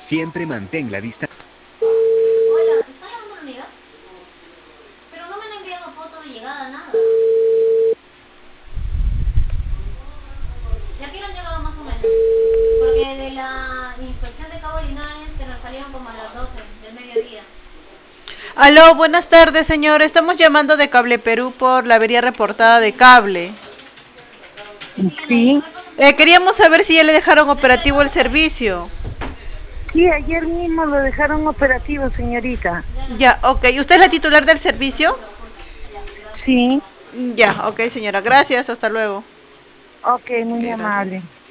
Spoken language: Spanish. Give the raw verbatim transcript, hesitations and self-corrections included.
Siempre mantén la distancia. Hola, ¿está llamando la unidad? Pero no me han enviado foto de llegada, nada. ¿Y a qué hora han llegado más o menos? Porque de la inspección de Cabo Linares que nos salieron como a las doce del mediodía. Aló, buenas tardes, señor. Estamos llamando de Cable Perú por la avería reportada de cable. Sí, la Sí, dígame, pasa un Eh, poquito. queríamos saber si ya le dejaron operativo el servicio. sí, ayer mismo lo dejaron operativo, señorita. Ya, ok. ¿Usted es la titular del servicio? Sí, Ya, ok, señora. Gracias. Hasta luego. ok, Ok, muy gracias. amable.